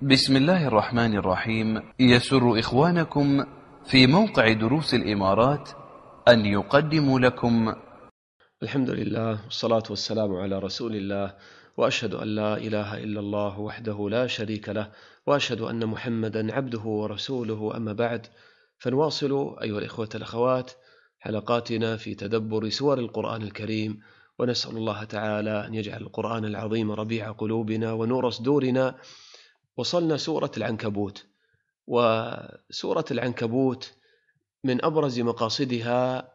بسم الله الرحمن الرحيم. يسر إخوانكم في موقع دروس الإمارات أن يقدموا لكم الحمد لله والصلاة والسلام على رسول الله، وأشهد أن لا إله إلا الله وحده لا شريك له، وأشهد أن محمدا عبده ورسوله. أما بعد، فنواصل أيها الإخوة الأخوات حلقاتنا في تدبر سور القرآن الكريم، ونسأل الله تعالى أن يجعل القرآن العظيم ربيع قلوبنا ونور صدورنا. وصلنا سورة العنكبوت، وسورة العنكبوت من أبرز مقاصدها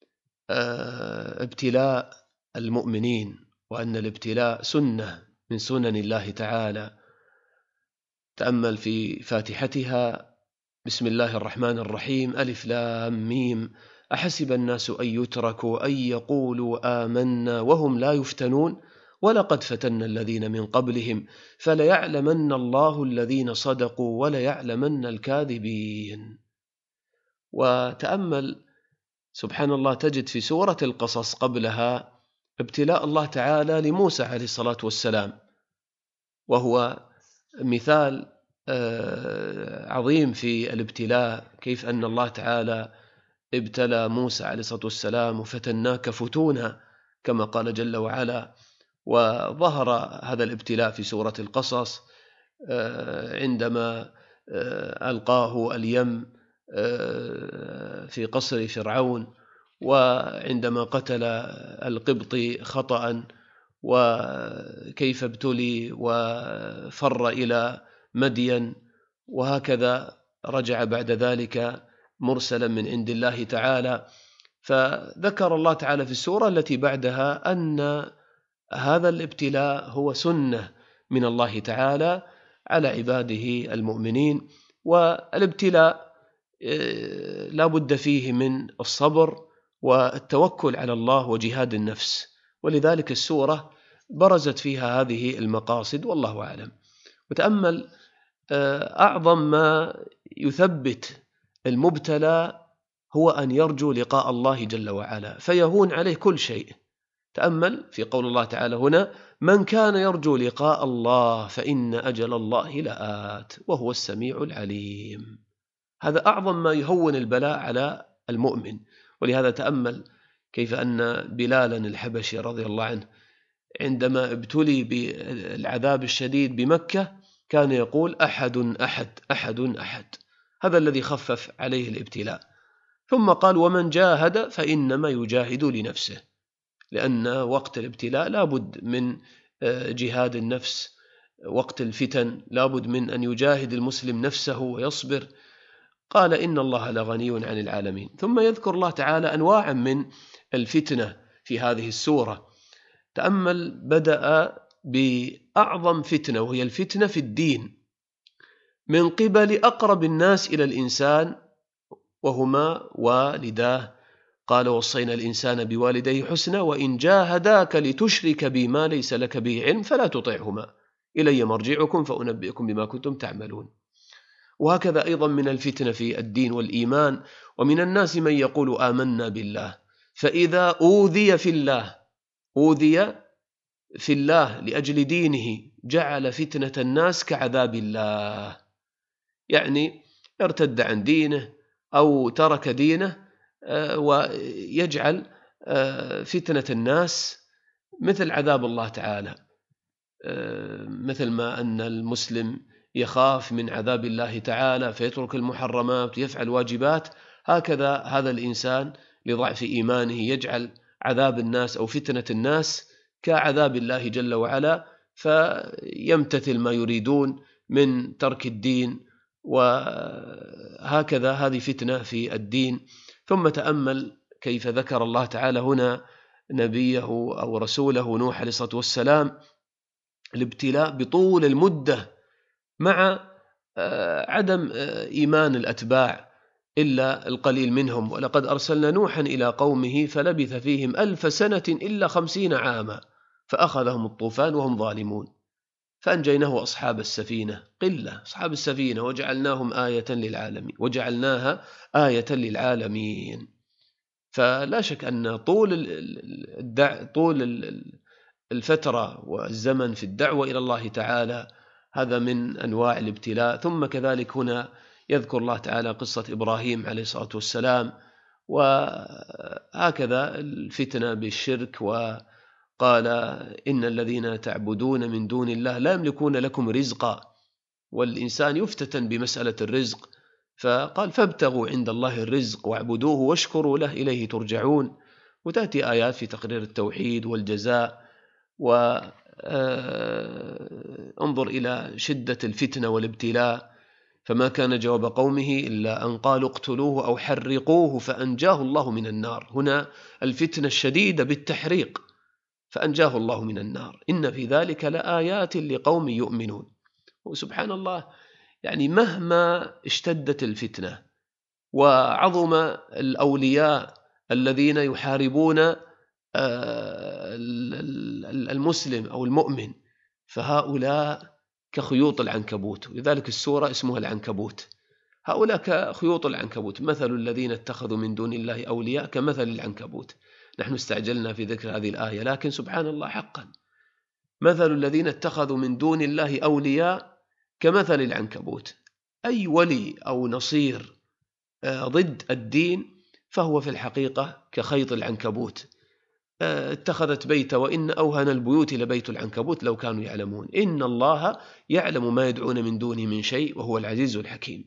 ابتلاء المؤمنين، وأن الابتلاء سنة من سنن الله تعالى. تأمل في فاتحتها: بسم الله الرحمن الرحيم، ألف لام ميم، أحسب الناس أن يتركوا أن يقولوا آمنا وهم لا يفتنون ولقد فتنا الذين من قبلهم فليعلمن الله الذين صدقوا وليعلمن الكاذبين. وتأمل سبحان الله، تجد في سورة القصص قبلها ابتلاء الله تعالى لموسى عليه الصلاة والسلام، وهو مثال عظيم في الابتلاء، كيف أن الله تعالى ابتلى موسى عليه الصلاة والسلام: وفتناك فتونا، كما قال جل وعلا. وظهر هذا الابتلاء في سورة القصص عندما ألقاه اليم في قصر فرعون، وعندما قتل القبطي خطأ، وكيف ابتلي وفر إلى مدين، وهكذا رجع بعد ذلك مرسلا من عند الله تعالى. فذكر الله تعالى في السورة التي بعدها أن هذا الابتلاء هو سنة من الله تعالى على عباده المؤمنين. والابتلاء لا بد فيه من الصبر والتوكل على الله وجهاد النفس، ولذلك السورة برزت فيها هذه المقاصد، والله أعلم. وتأمل أعظم ما يثبت المبتلى هو أن يرجو لقاء الله جل وعلا، فيهون عليه كل شيء. تأمل في قول الله تعالى هنا: من كان يرجو لقاء الله فإن أجل الله لآت وهو السميع العليم. هذا أعظم ما يهون البلاء على المؤمن. ولهذا تأمل كيف أن بلالا الحبشي رضي الله عنه عندما ابتلي بالعذاب الشديد بمكة كان يقول: أحد أحد أحد أحد. هذا الذي خفف عليه الابتلاء. ثم قال: ومن جاهد فإنما يجاهد لنفسه، لأن وقت الابتلاء لابد من جهاد النفس، وقت الفتن لابد من أن يجاهد المسلم نفسه ويصبر. قال: إن الله لغني عن العالمين. ثم يذكر الله تعالى أنواعا من الفتنة في هذه السورة. تأمل، بدأ بأعظم فتنة، وهي الفتنة في الدين من قبل أقرب الناس إلى الإنسان، وهما والداه. قال: وصينا الإنسان بوالديه حسنا وإن جاهداك لتشرك بي ما ليس لك به علم فلا تطعهما إلي مرجعكم فأنبئكم بما كنتم تعملون. وهكذا أيضا من الفتنة في الدين والإيمان: ومن الناس من يقول آمنا بالله فإذا أوذي في الله لأجل دينه جعل فتنة الناس كعذاب الله، يعني ارتد عن دينه أو ترك دينه ويجعل فتنة الناس مثل عذاب الله تعالى، مثل ما أن المسلم يخاف من عذاب الله تعالى فيترك المحرمات ويفعل واجبات، هكذا هذا الإنسان لضعف إيمانه يجعل عذاب الناس أو فتنة الناس كعذاب الله جل وعلا، فيمتثل ما يريدون من ترك الدين. وهكذا هذه فتنة في الدين. ثم تأمل كيف ذكر الله تعالى هنا نبيه أو رسوله نوح عليه الصلاة والسلام الابتلاء بطول المدة مع عدم إيمان الأتباع إلا القليل منهم. ولقد أرسلنا نوحا إلى قومه فلبث فيهم 1000 سنة إلا 50 عاما فأخذهم الطوفان وهم ظالمون فأنجيناه وأصحاب السفينة قلة، أصحاب السفينة، وجعلناها آية للعالمين. فلا شك أن طول الفترة والزمن في الدعوة إلى الله تعالى هذا من أنواع الابتلاء. ثم كذلك هنا يذكر الله تعالى قصة إبراهيم عليه الصلاة والسلام، وهكذا الفتنة بالشرك، وقال إن الذين تعبدون من دون الله لا يملكون لكم رزقا، والإنسان يفتتن بمسألة الرزق، فقال فابتغوا عند الله الرزق واعبدوه واشكروا له إليه ترجعون. وتأتي آيات في تقرير التوحيد والجزاء. وانظر إلى شدة الفتنة والابتلاء، فما كان جواب قومه إلا أن قالوا اقتلوه أو حرقوه فأنجاه الله من النار. هنا الفتنة الشديدة بالتحريق فأنجاه الله من النار. إن في ذلك لآيات لقوم يؤمنون. وسبحان الله، يعني مهما اشتدت الفتنة وعظم الأولياء الذين يحاربون المسلم أو المؤمن، فهؤلاء كخيوط العنكبوت، ولذلك السورة اسمها العنكبوت. هؤلاء كخيوط العنكبوت، مثل الذين اتخذوا من دون الله أولياء كمثل العنكبوت. نحن استعجلنا في ذكر هذه الآية، لكن سبحان الله حقا مثل الذين اتخذوا من دون الله أولياء كمثل العنكبوت. أي ولي أو نصير ضد الدين فهو في الحقيقة كخيط العنكبوت. اتخذت بيت وإن أوهن البيوت لبيت العنكبوت لو كانوا يعلمون إن الله يعلم ما يدعون من دونه من شيء وهو العزيز الحكيم.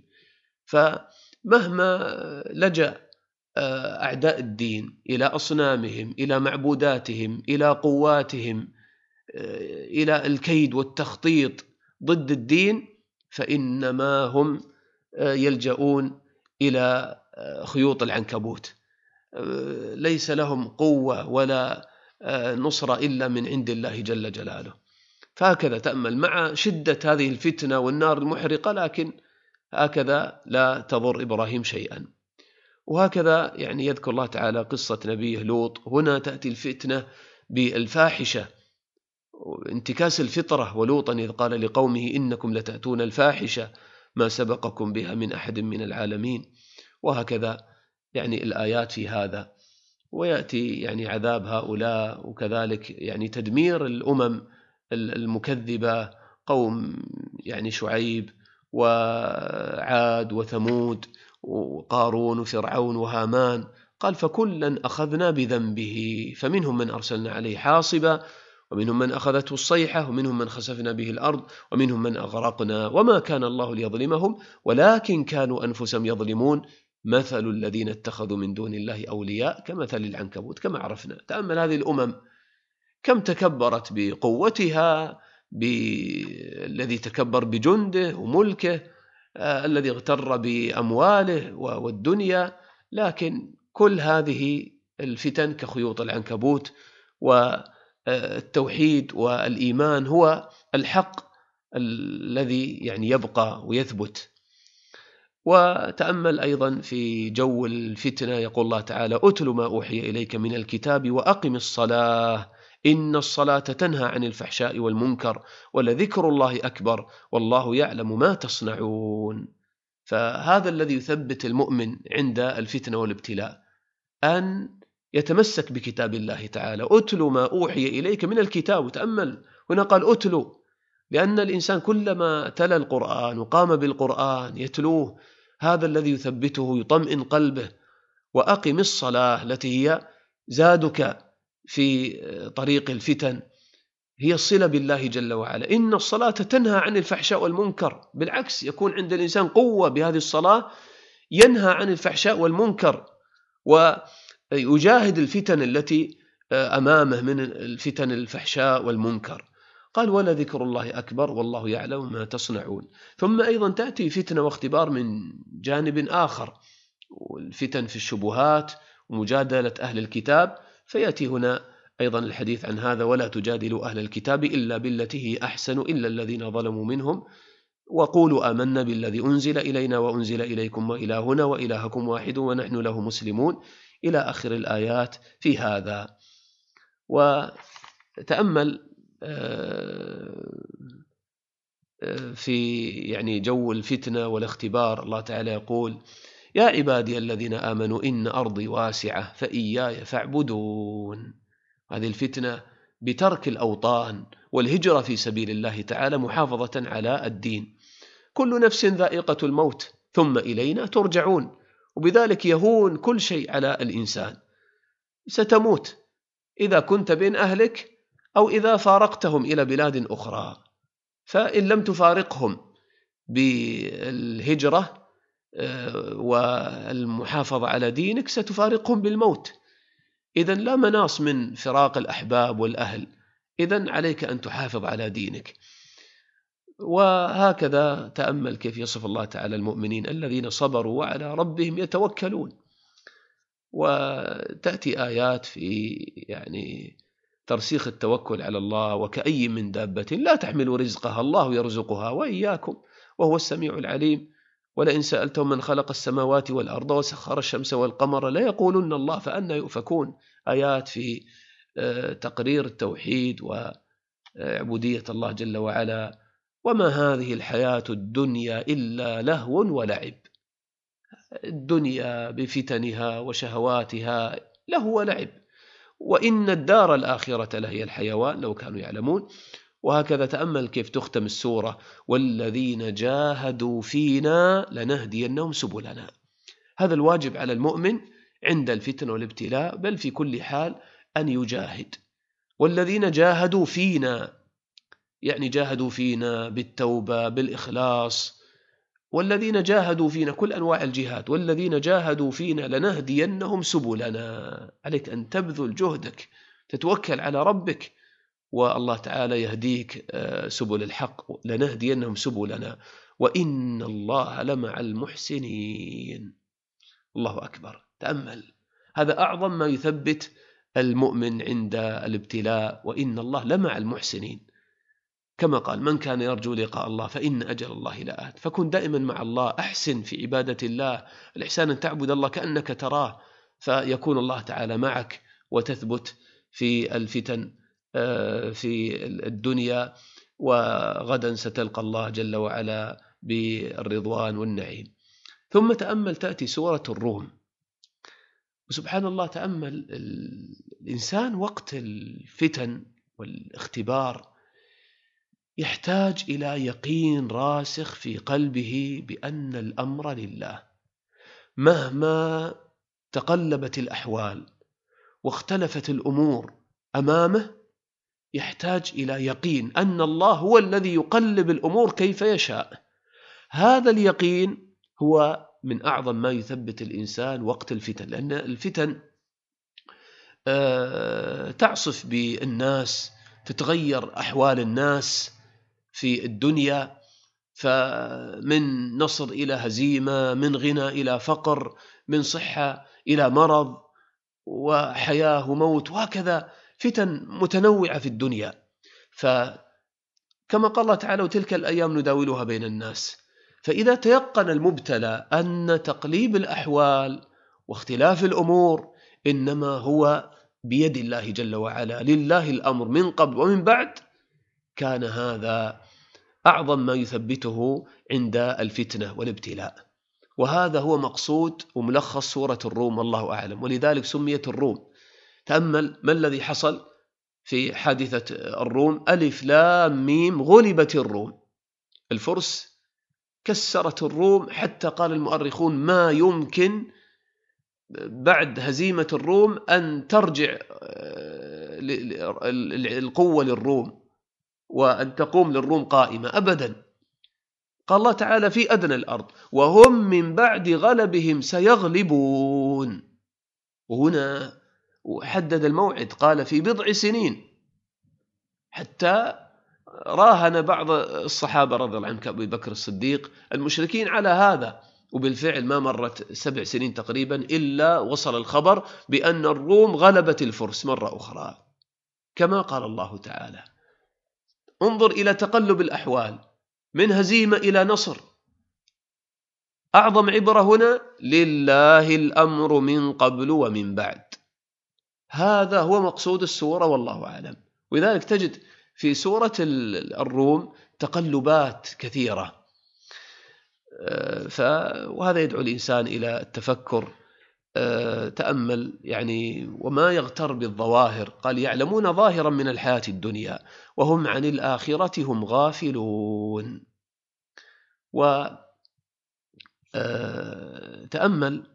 فمهما لجأ أعداء الدين إلى أصنامهم، إلى معبوداتهم، إلى قواتهم، إلى الكيد والتخطيط ضد الدين، فإنما هم يلجؤون إلى خيوط العنكبوت. ليس لهم قوة ولا نصرة إلا من عند الله جل جلاله. فهكذا تأمل مع شدة هذه الفتنة والنار المحرقة، لكن هكذا لا تضر إبراهيم شيئا. وهكذا يعني يذكر الله تعالى قصة نبيه لوط. هنا تأتي الفتنة بالفاحشة، انتكاس الفطرة. ولوطا إذ قال لقومه إنكم لتأتون الفاحشة ما سبقكم بها من أحد من العالمين. وهكذا يعني الآيات في هذا. ويأتي يعني عذاب هؤلاء، وكذلك يعني تدمير الأمم المكذبة، قوم يعني شعيب وعاد وثمود وقارون وفرعون وهامان. قال فكلا أخذنا بذنبه فمنهم من أرسلنا عليه حاصبا ومنهم من أخذته الصيحة ومنهم من خسفنا به الأرض ومنهم من أغرقنا وما كان الله ليظلمهم ولكن كانوا أنفسهم يظلمون مثل الذين اتخذوا من دون الله أولياء كمثل العنكبوت. كما عرفنا، تأمل هذه الأمم كم تكبرت بقوتها، بالذي تكبر بجنده وملكه، الذي اغتر بأمواله والدنيا، لكن كل هذه الفتن كخيوط العنكبوت. والتوحيد والإيمان هو الحق الذي يعني يبقى ويثبت. وتأمل أيضا في جو الفتنة، يقول الله تعالى أتل ما أوحي إليك من الكتاب وأقم الصلاة إن الصلاة تنهى عن الفحشاء والمنكر ولذكر الله أكبر والله يعلم ما تصنعون. فهذا الذي يثبت المؤمن عند الفتنة والابتلاء، أن يتمسك بكتاب الله تعالى. أتل ما أوحي إليك من الكتاب. وتأمل هنا قال أتل، لأن الإنسان كلما تلا القرآن وقام بالقرآن يتلوه، هذا الذي يثبته يطمئن قلبه. وأقم الصلاة التي هي زادك في طريق الفتن، هي الصلة بالله جل وعلا. إن الصلاة تنهى عن الفحشاء والمنكر. بالعكس، يكون عند الإنسان قوة بهذه الصلاة، ينهى عن الفحشاء والمنكر ويجاهد الفتن التي أمامه من الفتن الفحشاء والمنكر. قال ولذكر الله أكبر والله يعلم ما تصنعون. ثم أيضا تأتي فتنة واختبار من جانب آخر، والفتن في الشبهات ومجادلة أهل الكتاب. فيأتي هنا أيضا الحديث عن هذا ولا تجادلوا أهل الكتاب إلا بالتي هي أحسن إلا الذين ظلموا منهم وقولوا آمنا بالذي أنزل إلينا وأنزل إليكم وإلهنا وإلهكم واحد ونحن له مسلمون إلى آخر الآيات في هذا. وتأمل في يعني جو الفتنة والاختبار، الله تعالى يقول يا عبادي الذين آمنوا إن أرضي واسعة فإياي فاعبدون. هذه الفتنة بترك الأوطان والهجرة في سبيل الله تعالى محافظة على الدين. كل نفس ذائقة الموت ثم إلينا ترجعون، وبذلك يهون كل شيء على الإنسان. ستموت إذا كنت بين أهلك أو إذا فارقتهم إلى بلاد أخرى، فإن لم تفارقهم بالهجرة والمحافظة على دينك ستفارقهم بالموت. إذن لا مناص من فراق الأحباب والأهل، إذن عليك أن تحافظ على دينك. وهكذا تأمل كيف يصف الله تعالى المؤمنين الذين صبروا وعلى ربهم يتوكلون. وتأتي آيات في ترسيخ التوكل على الله: وكأي من دابة لا تحمل رزقها الله يرزقها وإياكم وهو السميع العليم ولئن سألتهم من خلق السماوات والأرض وسخر الشمس والقمر لا يقولون الله فأنى يؤفكون. آيات في تقرير التوحيد وعبودية الله جل وعلا. وما هذه الحياة الدنيا إلا لهو ولعب. الدنيا بفتنها وشهواتها لهو ولعب، وإن الدار الآخرة لهي الحيوان لو كانوا يعلمون. وهكذا تأمل كيف تختم السورة: والذين جاهدوا فينا لنهدينهم سبلنا. هذا الواجب على المؤمن عند الفتن والابتلاء، بل في كل حال أن يجاهد. والذين جاهدوا فينا يعني جاهدوا فينا بالتوبة بالإخلاص. والذين جاهدوا فينا كل أنواع الجهاد. والذين جاهدوا فينا لنهدينهم سبلنا. عليك أن تبذل جهدك، تتوكل على ربك، والله تعالى يهديك سبل الحق. لنهدينهم سبلنا وإن الله لمع المحسنين. الله أكبر. تأمل، هذا أعظم ما يثبت المؤمن عند الابتلاء: وإن الله لمع المحسنين. كما قال: من كان يرجو لقاء الله فإن أجل الله لآت. فكن دائما مع الله، أحسن في عبادة الله. الإحسان أن تعبد الله كأنك تراه، فيكون الله تعالى معك وتثبت في الفتن في الدنيا، وغدا ستلقى الله جل وعلا بالرضوان والنعيم. ثم تأمل، تأتي سورة الروم، وسبحان الله تأمل الإنسان وقت الفتن والاختبار يحتاج إلى يقين راسخ في قلبه بأن الأمر لله. مهما تقلبت الأحوال واختلفت الأمور أمامه، يحتاج إلى يقين أن الله هو الذي يقلب الأمور كيف يشاء. هذا اليقين هو من أعظم ما يثبت الإنسان وقت الفتن، لأن الفتن تعصف بالناس، تتغير أحوال الناس في الدنيا، فمن نصر إلى هزيمة، من غنى إلى فقر، من صحة إلى مرض، وحياة وموت، وهكذا فتن متنوعة في الدنيا. فكما قال الله تعالى: وتلك الأيام نداولها بين الناس. فإذا تيقن المبتلى أن تقليب الأحوال واختلاف الأمور إنما هو بيد الله جل وعلا، لله الأمر من قبل ومن بعد، كان هذا أعظم ما يثبته عند الفتنة والابتلاء. وهذا هو مقصود وملخص سورة الروم، والله أعلم، ولذلك سميت الروم. تأمل ما الذي حصل في حادثة الروم: ألف لام ميم غلبت الروم. الفرس كسرت الروم، حتى قال المؤرخون ما يمكن بعد هزيمة الروم أن ترجع القوة للروم وأن تقوم للروم قائمة أبدا. قال الله تعالى في أدنى الأرض: وهم من بعد غلبهم سيغلبون. وهنا حدد الموعد، قال في بضع سنين، حتى راهن بعض الصحابة رضي الله عنهم كأبي بكر الصديق المشركين على هذا. وبالفعل ما مرت 7 سنين تقريبا إلا وصل الخبر بأن الروم غلبت الفرس مرة أخرى، كما قال الله تعالى. انظر إلى تقلب الأحوال من هزيمة إلى نصر. أعظم عبرة هنا: لله الأمر من قبل ومن بعد. هذا هو مقصود السورة، والله أعلم. ولذلك تجد في سورة الروم تقلبات كثيرة، وهذا يدعو الإنسان إلى التفكر تأمل يعني وما يغتر بالظواهر، قال يعلمون ظاهرا من الحياة الدنيا وهم عن الآخرة هم غافلون. وتأمل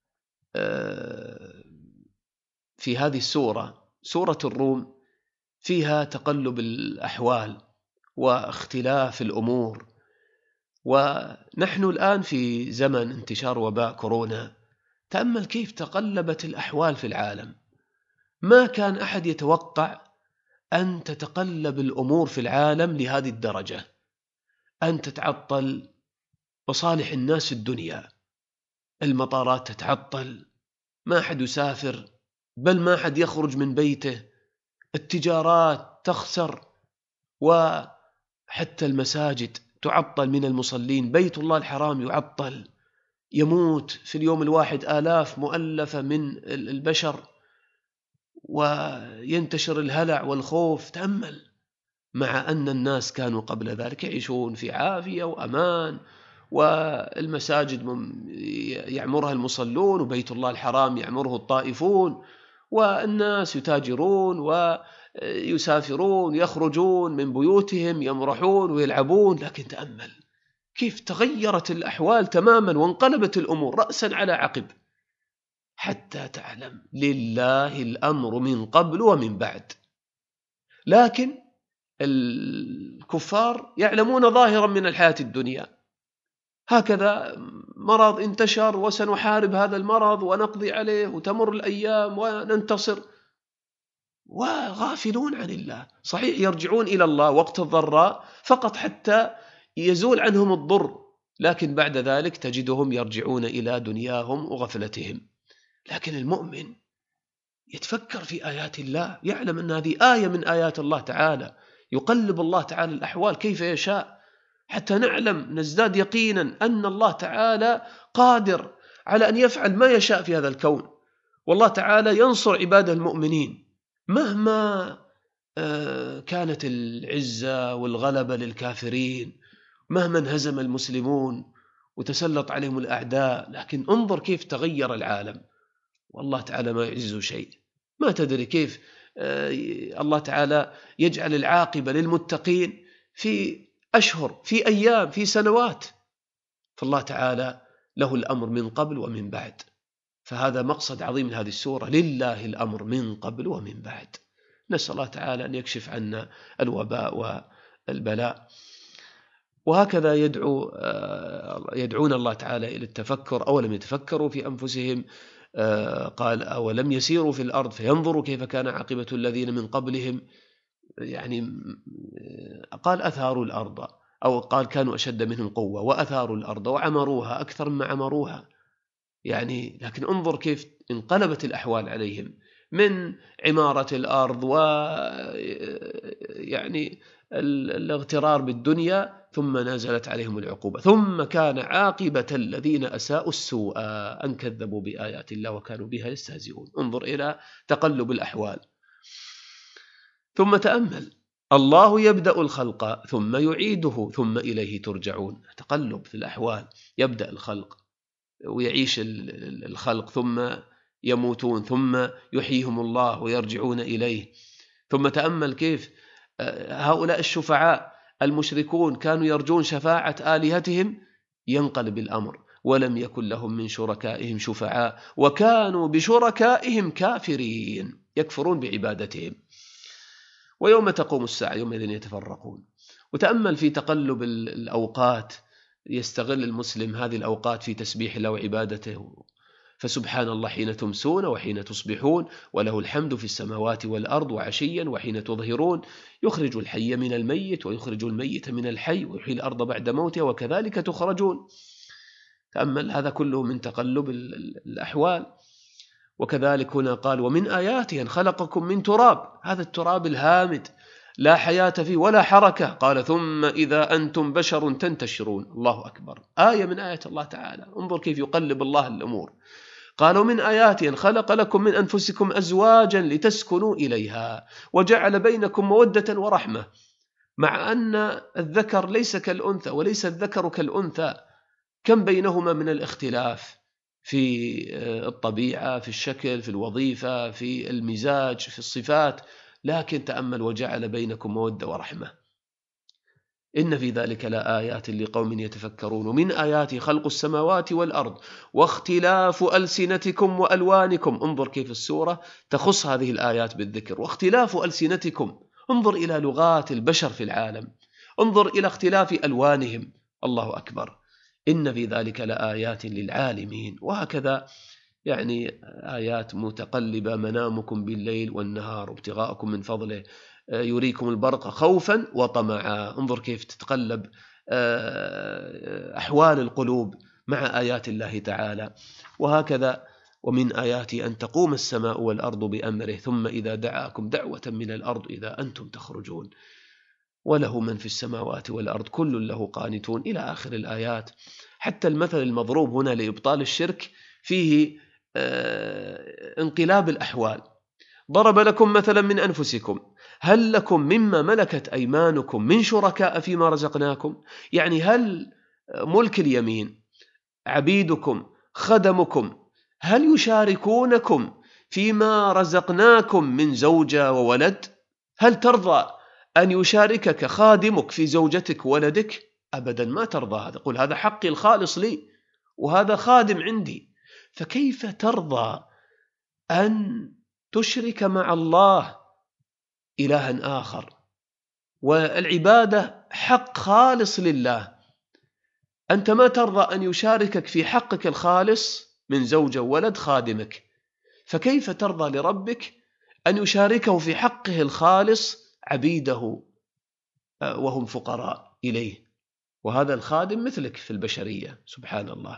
في هذه السورة، سورة الروم، فيها تقلب الأحوال واختلاف الأمور، ونحن الآن في زمن انتشار وباء كورونا. تأمل كيف تقلبت الأحوال في العالم. ما كان أحد يتوقع أن تتقلب الأمور في العالم لهذه الدرجة، أن تتعطل مصالح الناس في الدنيا، المطارات تتعطل، ما أحد يسافر، بل ما أحد يخرج من بيته، التجارات تخسر، وحتى المساجد تعطل من المصلين، بيت الله الحرام يعطل، يموت في اليوم الواحد آلاف مؤلفة من البشر، وينتشر الهلع والخوف. تأمل، مع أن الناس كانوا قبل ذلك يعيشون في عافية وأمان، والمساجد يعمرها المصلون، وبيت الله الحرام يعمره الطائفون، والناس يتاجرون ويسافرون، يخرجون من بيوتهم، يمرحون ويلعبون. لكن تأمل كيف تغيرت الأحوال تماما وانقلبت الأمور رأسا على عقب، حتى تعلم لله الأمر من قبل ومن بعد. لكن الكفار يعلمون ظاهرا من الحياة الدنيا، هكذا مرض انتشر وسنحارب هذا المرض ونقضي عليه وتمر الأيام وننتصر، وغافلون عن الله. صحيح يرجعون إلى الله وقت الضراء فقط حتى يزول عنهم الضر، لكن بعد ذلك تجدهم يرجعون إلى دنياهم وغفلتهم. لكن المؤمن يتفكر في آيات الله، يعلم أن هذه آية من آيات الله تعالى، يقلب الله تعالى الأحوال كيف يشاء، حتى نعلم نزداد يقينا أن الله تعالى قادر على أن يفعل ما يشاء في هذا الكون. والله تعالى ينصر عباده المؤمنين مهما كانت العزة والغلبة للكافرين، مهما انهزم المسلمون وتسلط عليهم الأعداء. لكن انظر كيف تغير العالم، والله تعالى ما يعجزه شيء. ما تدري كيف الله تعالى يجعل العاقبة للمتقين في أشهر، في أيام، في سنوات. فالله تعالى له الأمر من قبل ومن بعد. فهذا مقصد عظيم من هذه السورة، لله الأمر من قبل ومن بعد. نسأل الله تعالى أن يكشف عنا الوباء والبلاء. وهكذا يدعون الله تعالى إلى التفكر. أولم يتفكروا في أنفسهم، قال أولم يسيروا في الأرض فينظروا كيف كان عاقبة الذين من قبلهم، يعني قال أثاروا الأرض، أو قال كانوا أشد منهم قوة وأثاروا الأرض وعمروها أكثر مما عمروها. يعني لكن انظر كيف انقلبت الأحوال عليهم، من عمارة الأرض ويعني الاغترار بالدنيا، ثم نزلت عليهم العقوبة، ثم كان عاقبة الذين أساءوا السوء أن كذبوا بآيات الله وكانوا بها يستهزئون. انظر إلى تقلب الأحوال. ثم تأمل، الله يبدأ الخلق ثم يعيده ثم إليه ترجعون. تقلب في الأحوال، يبدأ الخلق ويعيش الخلق، ثم يموتون، ثم يحييهم الله ويرجعون إليه. ثم تأمل كيف هؤلاء الشفعاء المشركون كانوا يرجون شفاعة آلهتهم، ينقلب الأمر ولم يكن لهم من شركائهم شفعاء وكانوا بشركائهم كافرين، يكفرون بعبادتهم. ويوم تقوم الساعة يومئذ يتفرقون. وتأمل في تقلب الأوقات، يستغل المسلم هذه الأوقات في تسبيح الله وعبادته. فسبحان الله حين تمسون وحين تصبحون وله الحمد في السماوات والأرض وعشيا وحين تظهرون، يخرج الحي من الميت ويخرج الميت من الحي ويحيي الأرض بعد موتها وكذلك تخرجون. تأمل هذا كله من تقلب الأحوال. وكذلك هنا قال ومن آياته أن خلقكم من تراب، هذا التراب الهامد لا حياة فيه ولا حركة، قال ثم إذا أنتم بشر تنتشرون. الله أكبر، آية من آيات الله تعالى. انظر كيف يقلب الله الأمور. قالوا من آياته أن خلق لكم من أنفسكم أزواجا لتسكنوا إليها وجعل بينكم مودة ورحمة، مع أن الذكر ليس كالأنثى وليس الذكر كالأنثى، كم بينهما من الاختلاف. في الطبيعة، في الشكل، في الوظيفة، في المزاج، في الصفات، لكن تأمل وجعل بينكم مودة ورحمة. إن في ذلك لآيات لقوم يتفكرون. ومن آياته خلق السماوات والأرض واختلاف ألسنتكم وألوانكم. انظر كيف السورة تخص هذه الآيات بالذكر. واختلاف ألسنتكم، انظر إلى لغات البشر في العالم، انظر إلى اختلاف ألوانهم. الله أكبر. إن في ذلك لآيات للعالمين. وهكذا يعني آيات متقلبة: منامكم بالليل والنهار وابتغاءكم من فضله، يريكم البرق خوفا وطمعا. انظر كيف تتقلب أحوال القلوب مع آيات الله تعالى. وهكذا ومن آياته أن تقوم السماء والأرض بأمره ثم إذا دعاكم دعوة من الأرض إذا أنتم تخرجون وله من في السماوات والأرض كل له قانتون، إلى آخر الآيات. حتى المثل المضروب هنا لإبطال الشرك فيه انقلاب الأحوال. ضرب لكم مثلا من أنفسكم هل لكم مما ملكت أيمانكم من شركاء فيما رزقناكم. يعني هل ملك اليمين، عبيدكم، خدمكم، هل يشاركونكم فيما رزقناكم من زوجة وولد؟ هل ترضى أن يشاركك خادمك في زوجتك وولدك؟ أبدا ما ترضى هذا. قل هذا حقي الخالص لي وهذا خادم عندي. فكيف ترضى أن تشرك مع الله إلها آخر؟ والعبادة حق خالص لله، أنت ما ترضى أن يشاركك في حقك الخالص من زوجة وولد خادمك، فكيف ترضى لربك أن يشاركه في حقه الخالص عبيده وهم فقراء إليه، وهذا الخادم مثلك في البشرية. سبحان الله.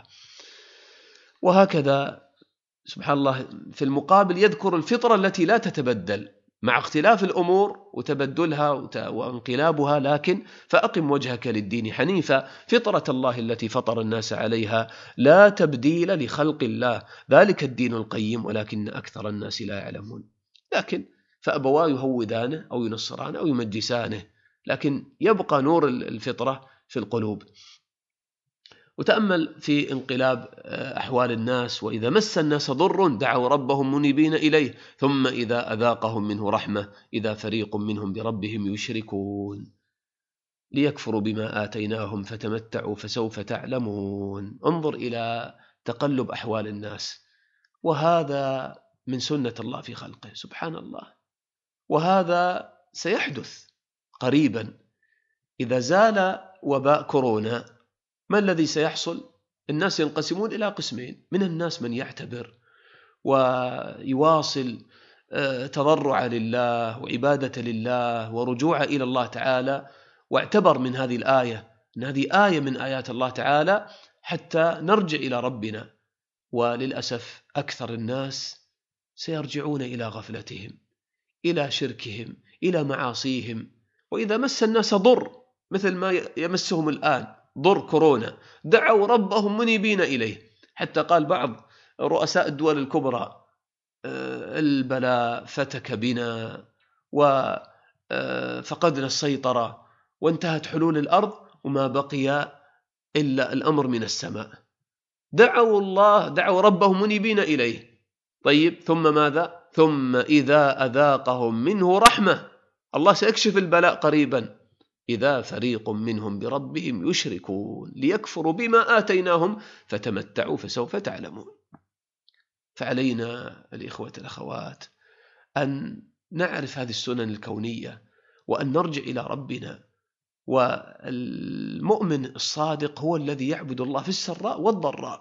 وهكذا سبحان الله في المقابل يذكر الفطرة التي لا تتبدل مع اختلاف الأمور وتبدلها وانقلابها، لكن فأقم وجهك للدين حنيفا فطرة الله التي فطر الناس عليها لا تبديل لخلق الله ذلك الدين القيم ولكن أكثر الناس لا يعلمون. لكن فأبواه يهودانه أو ينصرانه أو يمجسانه، لكن يبقى نور الفطرة في القلوب. وتأمل في انقلاب أحوال الناس: وإذا مس الناس ضر دعوا ربهم منيبين إليه ثم إذا أذاقهم منه رحمة إذا فريق منهم بربهم يشركون ليكفروا بما آتيناهم فتمتعوا فسوف تعلمون. انظر إلى تقلب أحوال الناس، وهذا من سنة الله في خلقه سبحان الله. وهذا سيحدث قريبا إذا زال وباء كورونا. ما الذي سيحصل؟ الناس ينقسمون إلى قسمين: من الناس من يعتبر ويواصل تضرع لله وعبادة لله ورجوع إلى الله تعالى، واعتبر من هذه الآية أن هذه آية من آيات الله تعالى حتى نرجع إلى ربنا. وللأسف أكثر الناس سيرجعون إلى غفلتهم، إلى شركهم، إلى معاصيهم. وإذا مس الناس ضر مثل ما يمسهم الآن ضر كورونا دعوا ربهم منيبين إليه، حتى قال بعض رؤساء الدول الكبرى: البلاء فتك بنا وفقدنا السيطرة وانتهت حلول الأرض وما بقي إلا الأمر من السماء. دعوا ربهم منيبين إليه. طيب ثم ماذا؟ ثم إذا أذاقهم منه رحمة، الله سيكشف البلاء قريبا، إذا فريق منهم بربهم يشركون ليكفروا بما آتيناهم فتمتعوا فسوف تعلمون. فعلينا الإخوة الأخوات أن نعرف هذه السنن الكونية وأن نرجع إلى ربنا. والمؤمن الصادق هو الذي يعبد الله في السراء والضراء.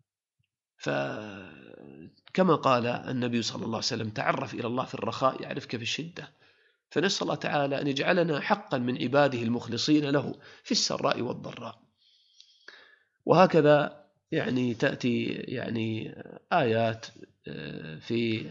فكما قال النبي صلى الله عليه وسلم: تعرف إلى الله في الرخاء يعرفك في الشدة. فنسأل الله تعالى أن يجعلنا حقا من عباده المخلصين له في السراء والضراء. وهكذا يعني تأتي يعني آيات في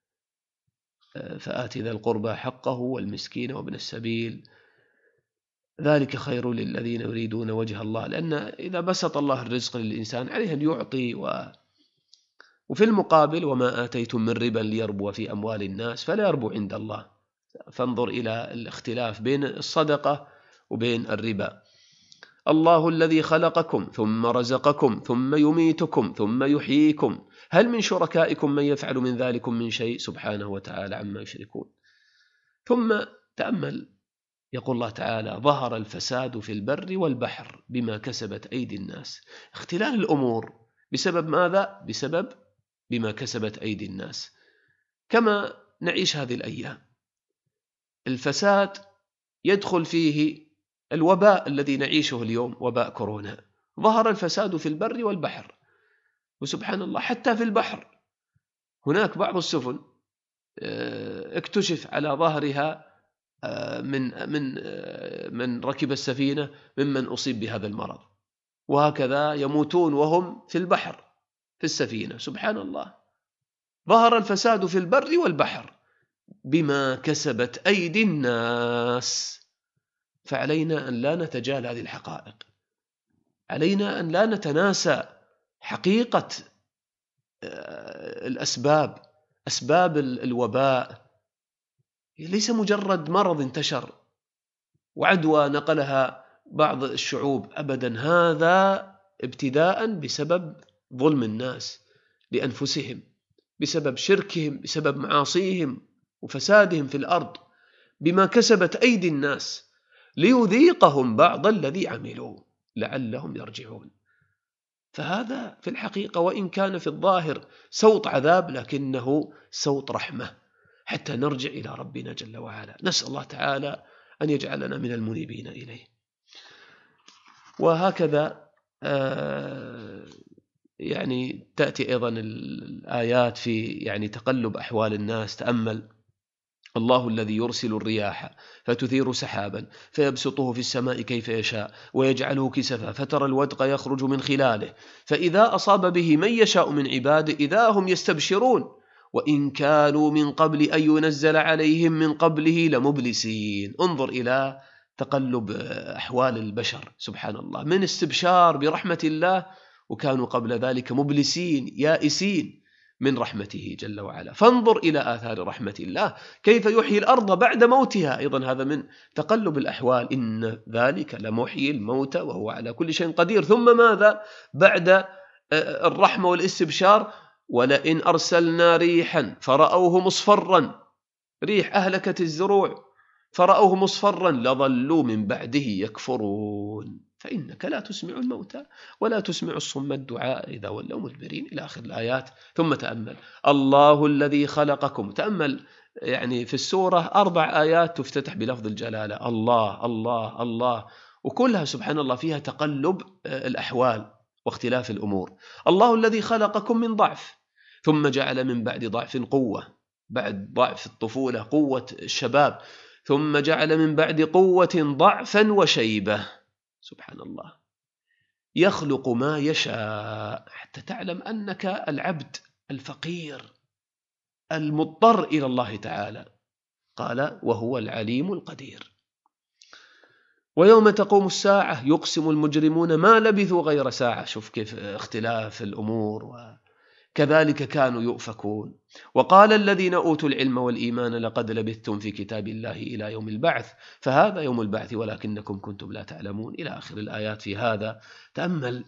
فآت ذا القربى حقه والمسكين وابن السبيل ذلك خير للذين يريدون وجه الله. لأن إذا بسط الله الرزق للإنسان عليه أن يعطي. وفي المقابل: وما آتيتم من ربا ليربو في أموال الناس فلا يربو عند الله. فانظر إلى الاختلاف بين الصدقة وبين الربا. الله الذي خلقكم ثم رزقكم ثم يميتكم ثم يحييكم هل من شركائكم من يفعل من ذلكم من شيء سبحانه وتعالى عما يشركون. ثم تأمل يقول الله تعالى ظهر الفساد في البر والبحر بما كسبت أيدي الناس. اختلال الأمور بسبب ماذا؟ بسبب بما كسبت أيدي الناس. كما نعيش هذه الأيام الفساد يدخل فيه الوباء الذي نعيشه اليوم، وباء كورونا. ظهر الفساد في البر والبحر، وسبحان الله حتى في البحر هناك بعض السفن اكتشف على ظهرها من ركب السفينة ممن أصيب بهذا المرض، وهكذا يموتون وهم في البحر في السفينة. سبحان الله، ظهر الفساد في البر والبحر بما كسبت أيدي الناس. فعلينا أن لا نتجاهل هذه الحقائق، علينا أن لا نتناسى حقيقة الأسباب، أسباب الوباء ليس مجرد مرض انتشر وعدوى نقلها بعض الشعوب أبدا، هذا ابتداء بسبب ظلم الناس لأنفسهم، بسبب شركهم، بسبب معاصيهم وفسادهم في الأرض، بما كسبت أيدي الناس ليذيقهم بعض الذي عملوا لعلهم يرجعون. فهذا في الحقيقة وإن كان في الظاهر صوت عذاب لكنه صوت رحمة حتى نرجع إلى ربنا جل وعلا. نسأل الله تعالى أن يجعلنا من المنيبين إليه. وهكذا يعني تأتي أيضا الآيات في تقلب أحوال الناس. تأمل الله الذي يرسل الرياح فتثير سحابا فيبسطه في السماء كيف يشاء ويجعله كسفا فترى الودق يخرج من خلاله فإذا أصاب به من يشاء من عباده إذا هم يستبشرون وإن كانوا من قبل أن ينزل عليهم من قبله لمبلسين. انظر إلى تقلب أحوال البشر سبحان الله، من استبشار برحمة الله وكانوا قبل ذلك مبلسين يائسين من رحمته جل وعلا. فانظر إلى آثار رحمة الله كيف يحيي الأرض بعد موتها، أيضا هذا من تقلب الأحوال. إن ذلك لمحيي الموتى وهو على كل شيء قدير. ثم ماذا بعد الرحمة والاستبشار؟ ولئن أرسلنا ريحا فرأوه مصفرا، ريح أهلكت الزروع فرأوه مصفرا لظلوا من بعده يكفرون فإنك لا تسمع الموتى ولا تسمع الصم الدعاء إذا ولوا مدبرين إلى آخر الآيات. ثم تأمل الله الذي خلقكم. تأمل في السورة 4 آيات تفتتح بلفظ الجلالة الله الله الله، وكلها سبحان الله فيها تقلب الأحوال واختلاف الأمور. الله الذي خلقكم من ضعف ثم جعل من بعد ضعف قوة، بعد ضعف الطفولة قوة الشباب، ثم جعل من بعد قوة ضعفا وشيبة. سبحان الله، يخلق ما يشاء حتى تعلم أنك العبد الفقير المضطر إلى الله تعالى. قال وهو العليم القدير. ويوم تقوم الساعة يقسم المجرمون ما لبثوا غير ساعة. شوف كيف اختلاف الأمور، وكذلك كانوا يؤفكون. وقال الذين أوتوا العلم والإيمان لقد لبثتم في كتاب الله إلى يوم البعث فهذا يوم البعث ولكنكم كنتم لا تعلمون إلى آخر الآيات في هذا. تأمل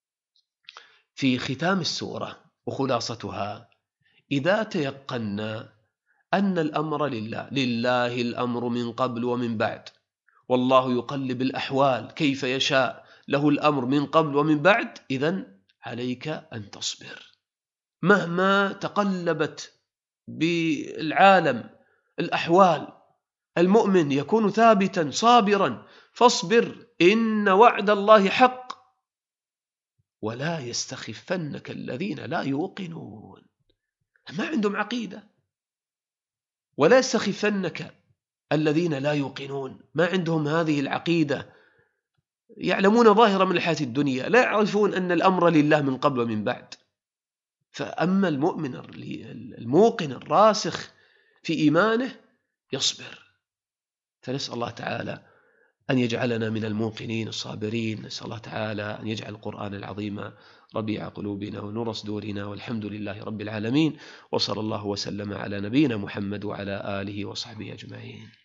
في ختام السورة وخلاصتها: إذا تيقنا أن الأمر لله الأمر من قبل ومن بعد، والله يقلب الأحوال كيف يشاء، له الأمر من قبل ومن بعد، إذن عليك أن تصبر مهما تقلبت بالعالم الأحوال. المؤمن يكون ثابتا صابرا، فاصبر إن وعد الله حق ولا يستخفنك الذين لا يوقنون، ما عندهم عقيدة. ولا يستخفنك الذين لا يوقنون، ما عندهم هذه العقيدة، يعلمون ظاهرا من الحياة الدنيا، لا يعرفون أن الأمر لله من قبل ومن بعد. فأما المؤمن الموقن الراسخ في إيمانه يصبر. فنسأل الله تعالى أن يجعلنا من الموقنين الصابرين. نسأل الله تعالى أن يجعل القرآن العظيم ربيع قلوبنا ونور صدورنا، والحمد لله رب العالمين، وصلى الله وسلم على نبينا محمد وعلى آله وصحبه أجمعين.